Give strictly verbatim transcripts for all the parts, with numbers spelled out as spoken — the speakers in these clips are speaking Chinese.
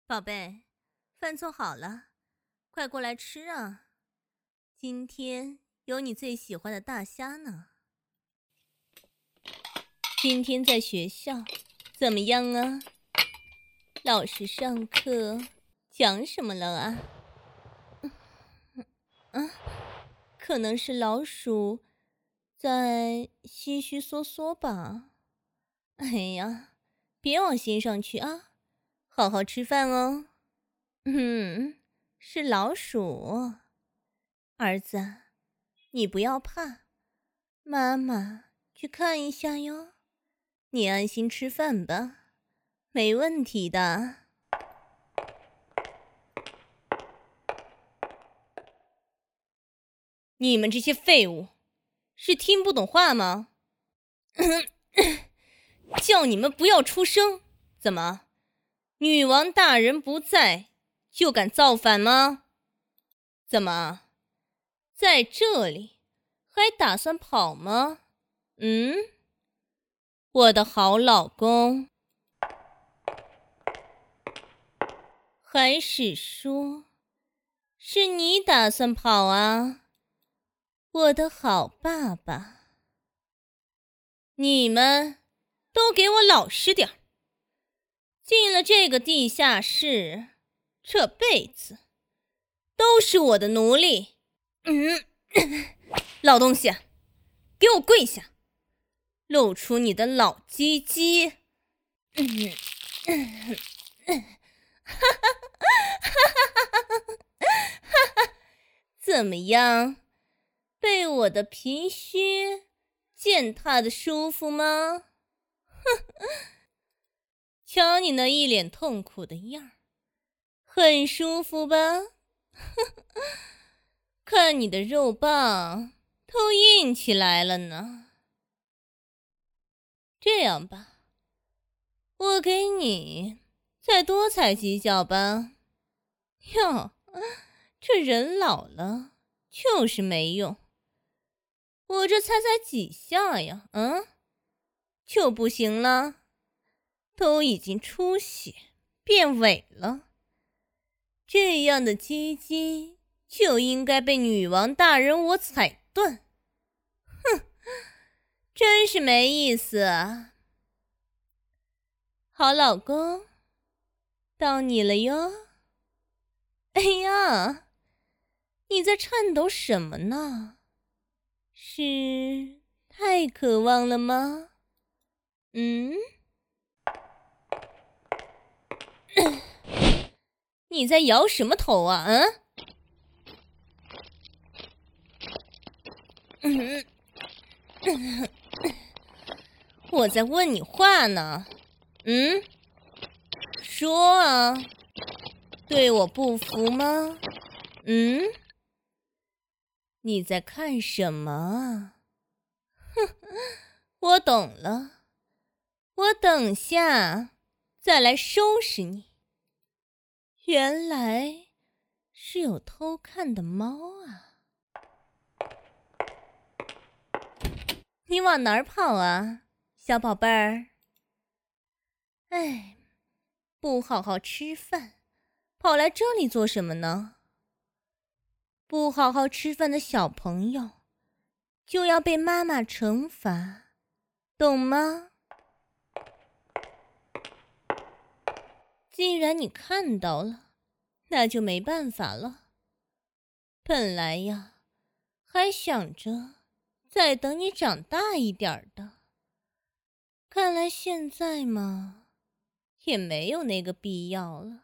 宝贝，饭做好了，快过来吃啊！今天有你最喜欢的大虾呢。今天在学校怎么样啊？老师上课讲什么了啊？啊，可能是老鼠在稀稀嗦嗦吧。哎呀，别往心上去啊，好好吃饭哦。嗯，是老鼠。儿子，你不要怕，妈妈去看一下哟。你安心吃饭吧，没问题的。你们这些废物，是听不懂话吗？叫你们不要出声，怎么？女王大人不在，就敢造反吗？怎么，在这里还打算跑吗？嗯，我的好老公，还是说，是你打算跑啊？我的好爸爸，你们都给我老实点儿！进了这个地下室，这辈子都是我的奴隶。嗯，老东西，给我跪下，露出你的老鸡鸡。嗯，嗯嗯哈哈哈哈哈！怎么样？被我的皮靴践踏的舒服吗？哼，瞧你那一脸痛苦的样儿，很舒服吧？看你的肉棒都硬起来了呢。这样吧，我给你再多踩几脚吧。哟，这人老了就是没用。我这才踩几下呀，嗯，就不行了，都已经出血变萎了。这样的鸡鸡就应该被女王大人我踩断。哼，真是没意思啊。好老公，到你了哟。哎呀，你在颤抖什么呢？是太渴望了吗？嗯？你在摇什么头啊？嗯？我在问你话呢。嗯？说啊，对我不服吗？嗯？你在看什么啊？哼，我懂了，我等下再来收拾你。原来是有偷看的猫啊！你往哪儿跑啊，小宝贝儿？哎，不好好吃饭，跑来这里做什么呢？不好好吃饭的小朋友，就要被妈妈惩罚，懂吗？既然你看到了，那就没办法了。本来呀，还想着再等你长大一点的，看来现在嘛，也没有那个必要了。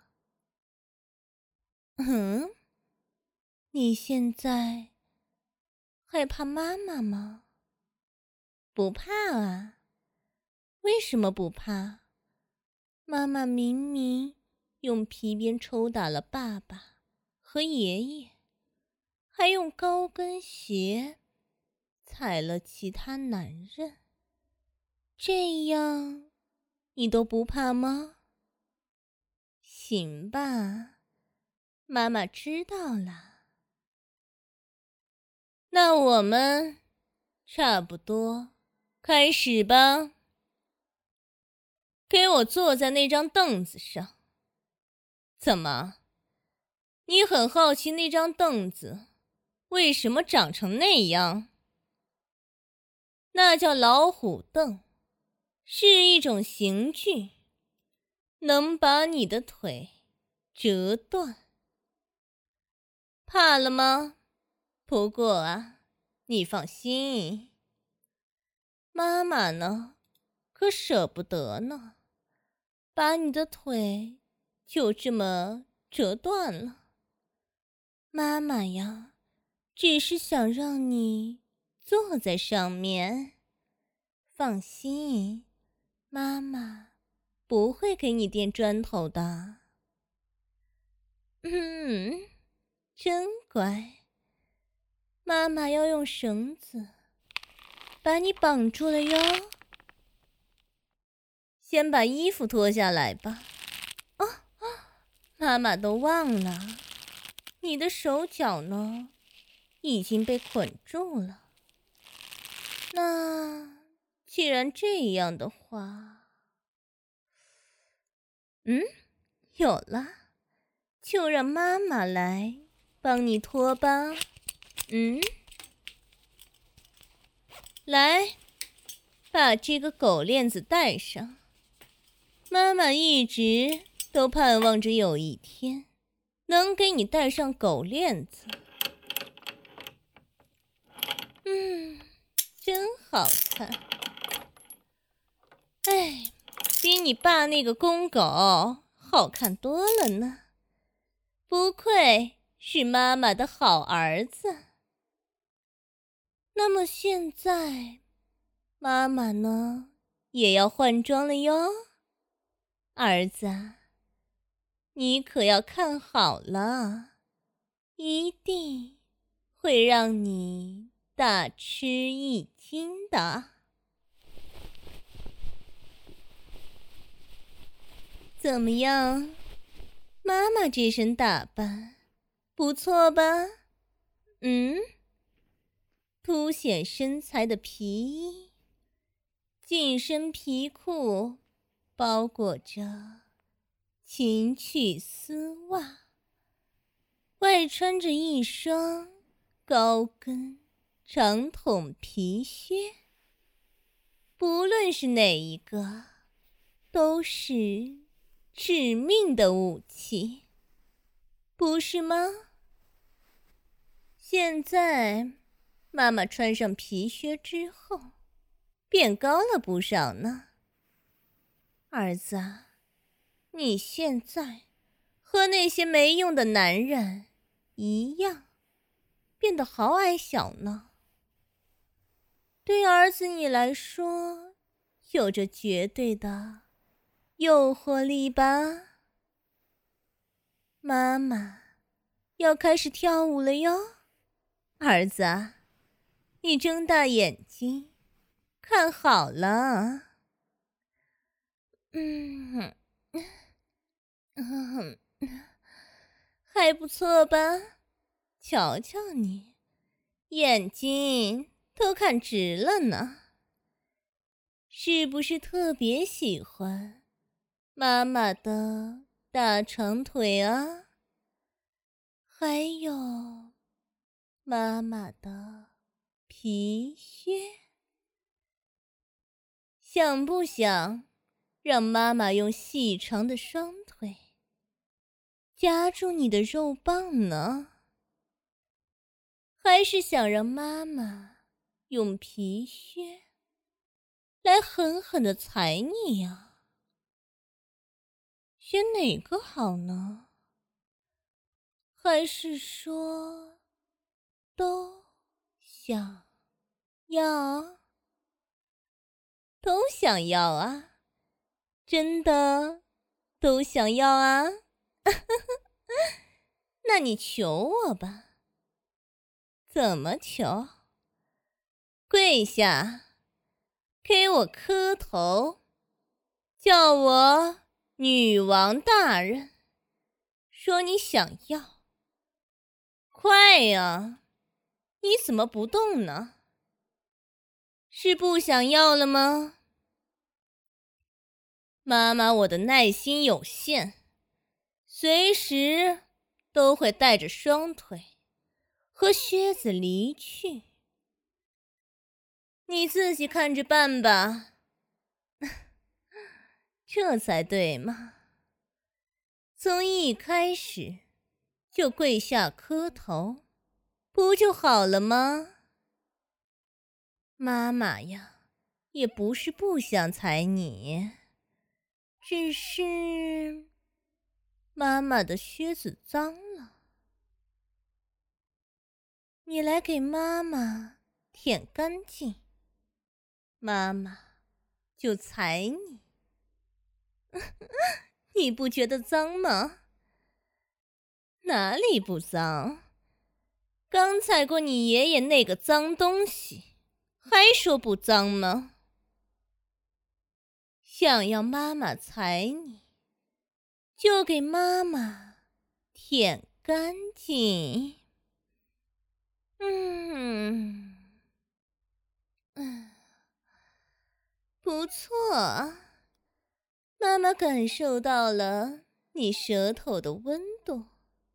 嗯，你现在害怕妈妈吗？不怕啊？为什么不怕？妈妈明明用皮鞭抽打了爸爸和爷爷，还用高跟鞋踩了其他男人，这样你都不怕吗？行吧，妈妈知道了。那我们差不多开始吧。给我坐在那张凳子上， 怎么，你很好奇那张凳子为什么长成那样？那叫老虎凳，是一种刑具，能把你的腿折断。怕了吗？不过啊，你放心，妈妈呢，可舍不得呢，把你的腿就这么折断了。妈妈呀，只是想让你坐在上面。放心，妈妈不会给你垫砖头的。嗯，真乖。妈妈要用绳子把你绑住了哟。先把衣服脱下来吧。哦哦，妈妈都忘了，你的手脚呢，已经被捆住了。那既然这样的话，嗯，有了，就让妈妈来帮你脱吧。嗯，来，把这个狗链子戴上。妈妈一直都盼望着有一天能给你戴上狗链子。嗯，真好看。哎，比你爸那个公狗好看多了呢。不愧是妈妈的好儿子。那么现在，妈妈呢，也要换装了哟。儿子，你可要看好了，一定会让你大吃一惊的。怎么样，妈妈这身打扮不错吧？嗯，凸显身材的皮衣，紧身皮裤，包裹着情趣丝袜，外穿着一双高跟长筒皮靴。不论是哪一个，都是致命的武器，不是吗？现在妈妈穿上皮靴之后，变高了不少呢。儿子啊，你现在和那些没用的男人一样，变得好矮小呢。对儿子你来说，有着绝对的诱惑力吧？妈妈要开始跳舞了哟。儿子啊，你睁大眼睛看好了。嗯，嗯，还不错吧？瞧瞧你，眼睛都看直了呢。是不是特别喜欢妈妈的大长腿啊？还有妈妈的皮靴？想不想让妈妈用细长的双腿夹住你的肉棒呢？还是想让妈妈用皮靴来狠狠地踩你呀？选哪个好呢？还是说都想要？都想要啊？真的都想要啊？那你求我吧。怎么求？跪下，给我磕头，叫我女王大人，说你想要。快呀！你怎么不动呢？是不想要了吗？妈妈，我的耐心有限， 随时都会带着双腿和靴子离去。你自己看着办吧。这才对嘛，从一开始就跪下磕头，不就好了吗？妈妈呀，也不是不想踩你，只是妈妈的靴子脏了，你来给妈妈舔干净，妈妈就踩你。你不觉得脏吗？哪里不脏？刚踩过你爷爷那个脏东西，还说不脏吗？想要妈妈踩你，就给妈妈舔干净。嗯嗯，不错，妈妈感受到了你舌头的温度。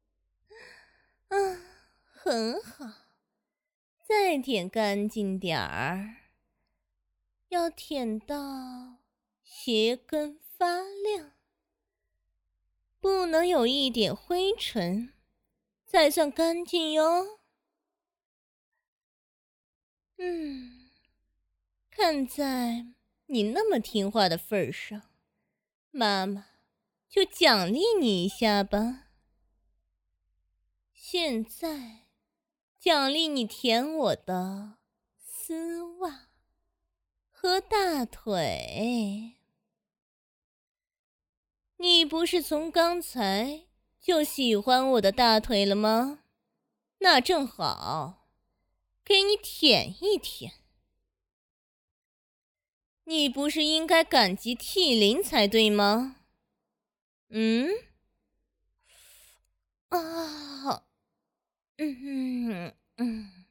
啊，很好，再舔干净点儿，要舔到鞋跟发亮，不能有一点灰尘，才算干净哟。嗯，看在你那么听话的份上，妈妈就奖励你一下吧。现在奖励你舔我的丝袜和大腿。你不是从刚才就喜欢我的大腿了吗？那正好，给你舔一舔。你不是应该感激涕零才对吗？嗯？啊，嗯嗯，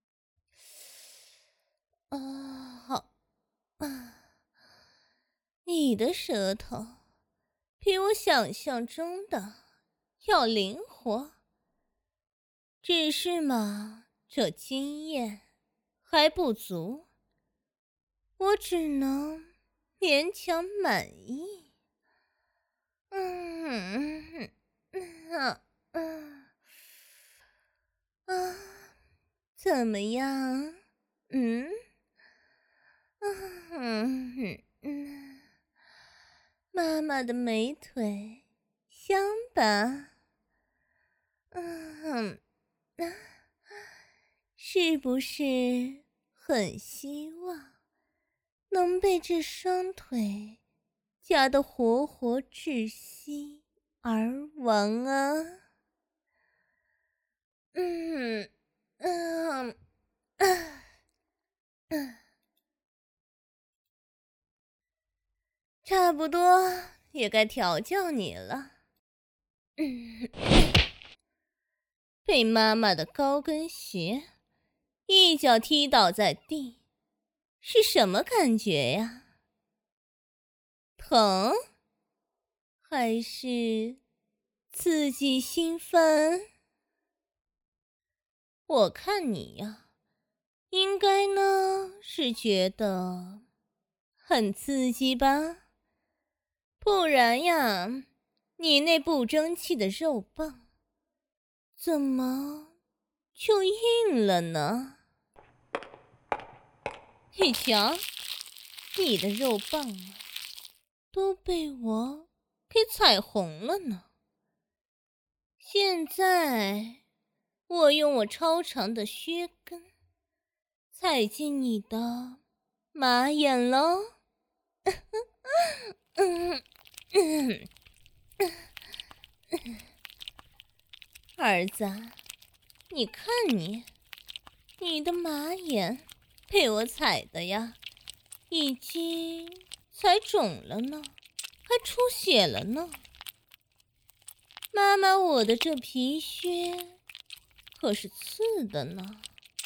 啊，好，啊，你的舌头比我想象中的要灵活，只是嘛，这经验还不足，我只能勉强满意。嗯嗯啊啊啊，怎么样？嗯嗯嗯嗯，妈妈的美腿香吧？嗯，是不是很希望能被这双腿夹得活活窒息而亡啊？嗯嗯嗯嗯，差不多也该调教你了。嗯，被妈妈的高跟鞋一脚踢倒在地，是什么感觉呀？疼？还是刺激兴奋？我看你呀，应该呢是觉得很刺激吧？不然呀，你那不争气的肉棒怎么就硬了呢？你瞧，你的肉棒啊，都被我给踩红了呢。现在我用我超长的靴跟踩进你的马眼喽。嗯嗯嗯，儿子，你看你，你的马眼被我踩的呀，已经踩肿了呢，还出血了呢。妈妈，我的这皮靴可是刺的呢。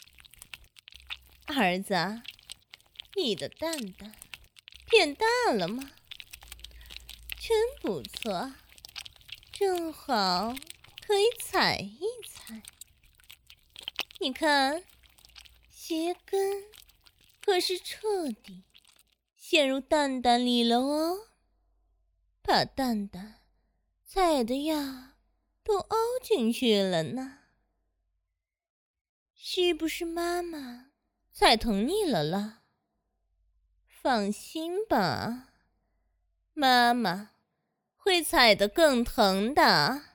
儿子，你的蛋蛋变大了吗？真不错， 正好可以踩一踩。你看，鞋跟可是彻底陷入蛋蛋里了哦，把蛋蛋踩的呀都凹进去了呢。是不是妈妈踩疼你了啦？放心吧，妈妈会踩得更疼的。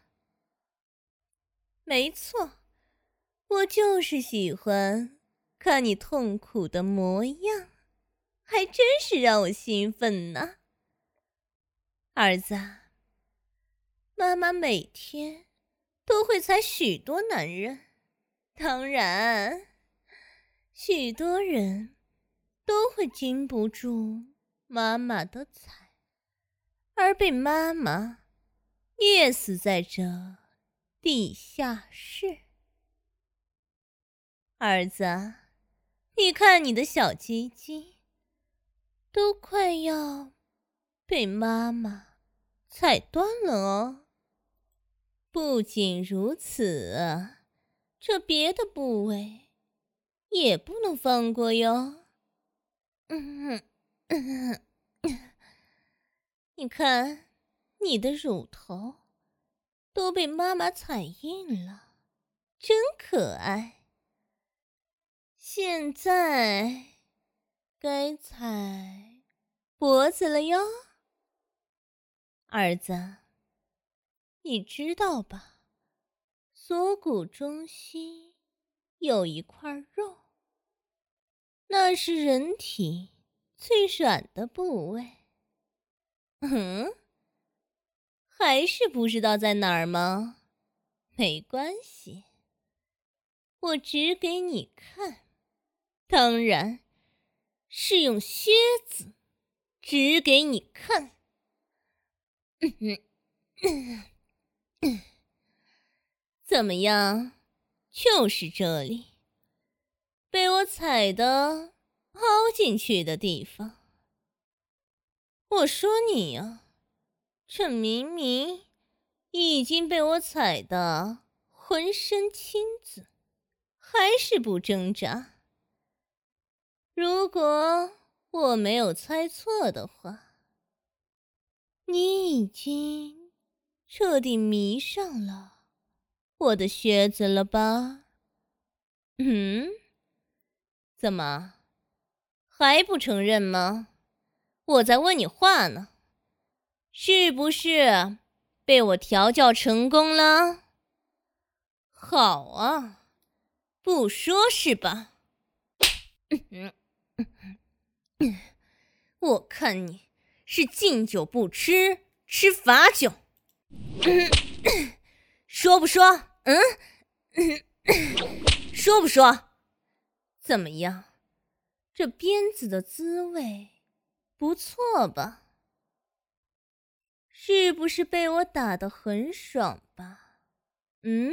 没错，我就是喜欢看你痛苦的模样，还真是让我兴奋呢。儿子，妈妈每天都会踩许多男人，当然，许多人都会经不住妈妈的踩，而被妈妈噎死在这地下室。儿子，你看你的小鸡鸡都快要被妈妈踩断了哦。不仅如此，这别的部位也不能放过哟。嗯嗯，你看，你的乳头都被妈妈踩硬了，真可爱。现在该踩脖子了哟。儿子，你知道吧？锁骨中心有一块肉，那是人体最软的部位。嗯，还是不知道在哪儿吗？没关系，我指给你看，当然是用靴子指给你看。嗯嗯嗯，怎么样？就是这里，被我踩的凹进去的地方。我说你呀，这明明已经被我踩得浑身青紫，还是不挣扎。如果我没有猜错的话，你已经彻底迷上了我的靴子了吧？嗯？怎么，还不承认吗？我在问你话呢，是不是被我调教成功了？好啊，不说是吧？嗯嗯，我看你是敬酒不吃吃罚酒。嗯，说不说？嗯，说不说？怎么样？这鞭子的滋味不错吧？是不是被我打得很爽吧？嗯？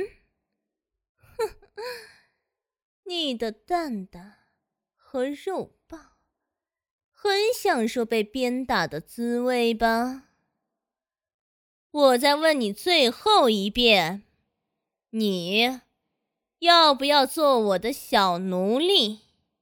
你的蛋蛋和肉棒很享受被鞭打的滋味吧？我再问你最后一遍，你要不要做我的小奴隶？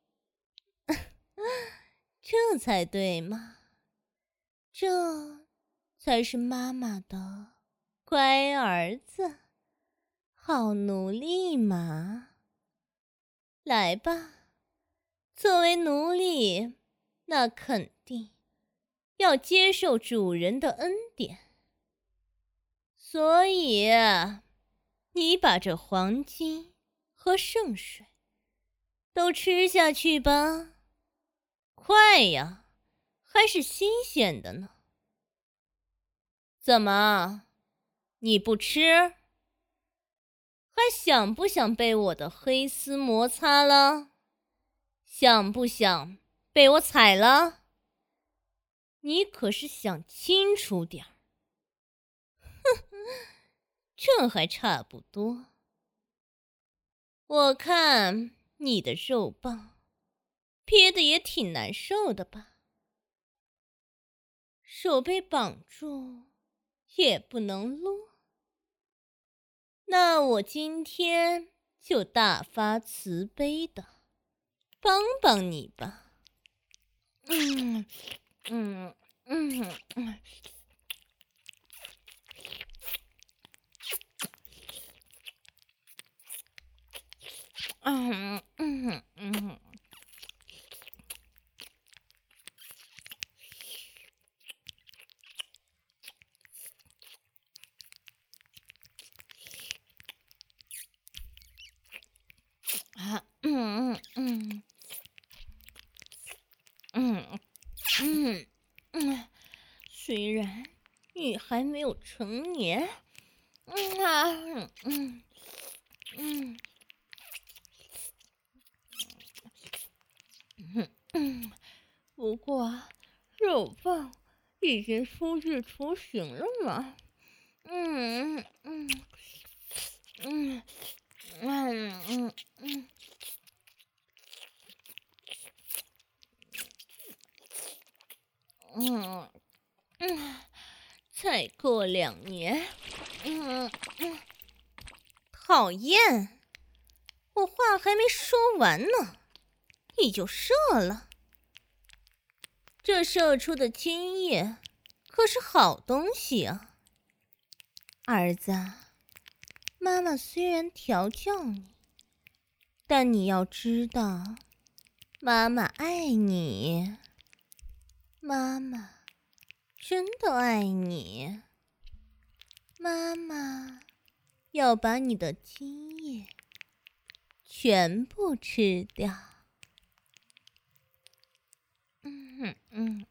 这才对嘛，这才是妈妈的乖儿子，好奴隶嘛。来吧，作为奴隶，那肯定要接受主人的恩典。所以，你把这黄金和圣水都吃下去吧，快呀，还是新鲜的呢。怎么，你不吃？还想不想被我的黑丝摩擦了？想不想被我踩了？你可是想清楚点儿。哼，这还差不多。我看你的肉棒憋得也挺难受的吧？手被绑住也不能撸， 那我今天就大发慈悲的帮帮你吧。嗯嗯嗯嗯嗯嗯嗯啊嗯嗯嗯嗯嗯，虽然你还没有成年，嗯啊嗯嗯嗯嗯，不过肉棒已经出具雏形了嘛。嗯嗯嗯嗯嗯嗯嗯嗯，再过两年，嗯嗯，讨厌，我话还没说完呢，你就射了。这射出的精液可是好东西啊，儿子。妈妈虽然调教你，但你要知道，妈妈爱你，妈妈真的爱你，妈妈要把你的精液全部吃掉。嗯嗯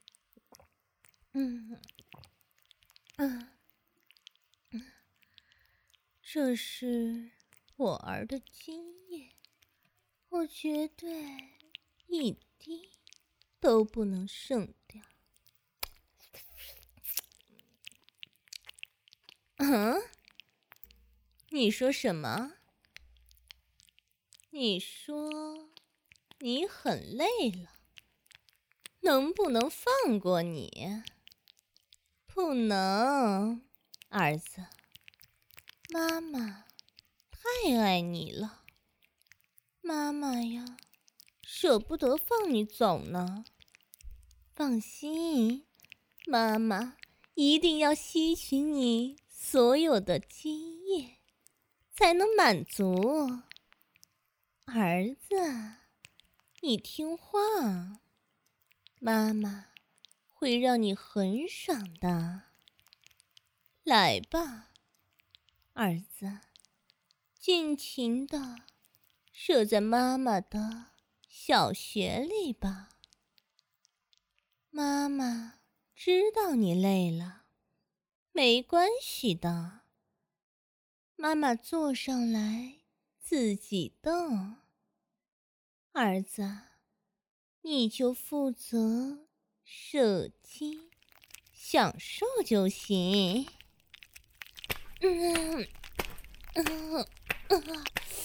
嗯嗯嗯，这是我儿的精液，我绝对一滴都不能剩掉。嗯？你说什么？你说你很累了，能不能放过你？不能，儿子，妈妈太爱你了，妈妈呀，舍不得放你走呢。放心，妈妈一定要吸取你所有的精液，才能满足。儿子，你听话，妈妈会让你很爽的。来吧，儿子，尽情的射在妈妈的小穴里吧。妈妈知道你累了，没关系的，妈妈坐上来自己动。儿子，你就负责射精，享受就行。嗯嗯嗯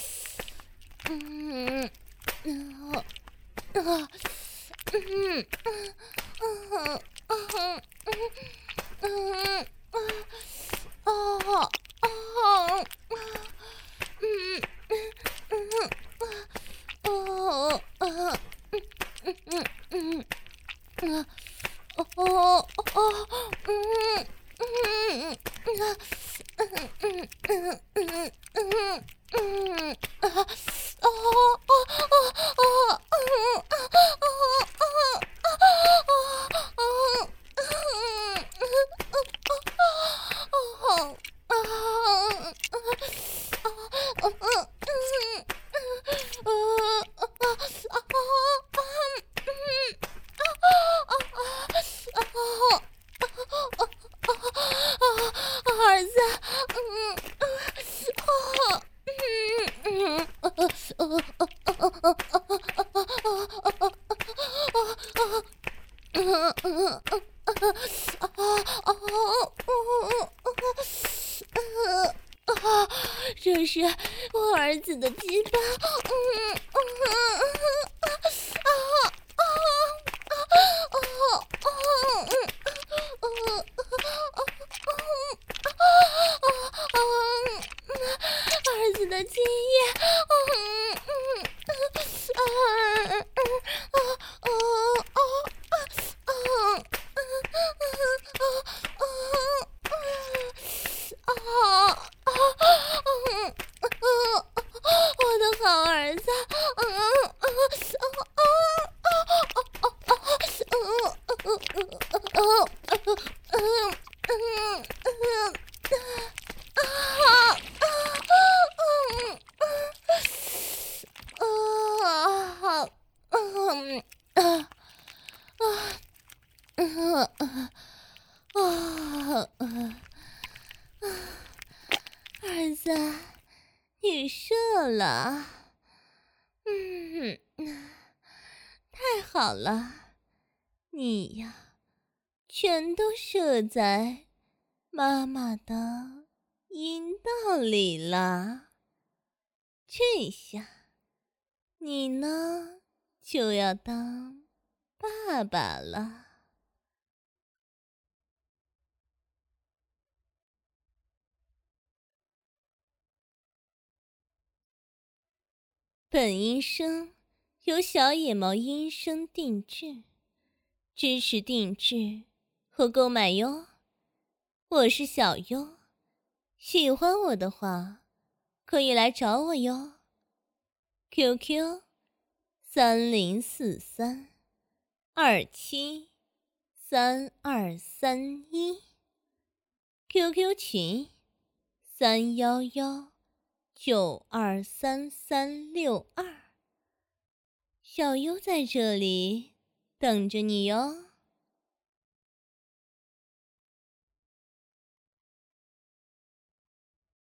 嗯嗯嗯嗯嗯嗯嗯哦哦嗯嗯哦啊嗯嗯嗯啊哦哦哦嗯嗯嗯嗯嗯嗯嗯嗯嗯啊哦哦哦哦嗯儿子，嗯嗯嗯嗯这是我儿子的鸡巴，嗯嗯精液，嗯嗯啊啊啊啊啊啊啊啊！我的好儿子，嗯嗯儿子，你射了，嗯，太好了，你呀，全都射在妈妈的阴道里了。这下，你呢，就要当爸爸了。本音声由小野猫音声定制，支持定制和购买哟。我是小优，喜欢我的话，可以来找我哟。Q Q 三零四三二七三二三一 ，Q Q 群三幺幺九二三三六二。小优在这里等着你哟。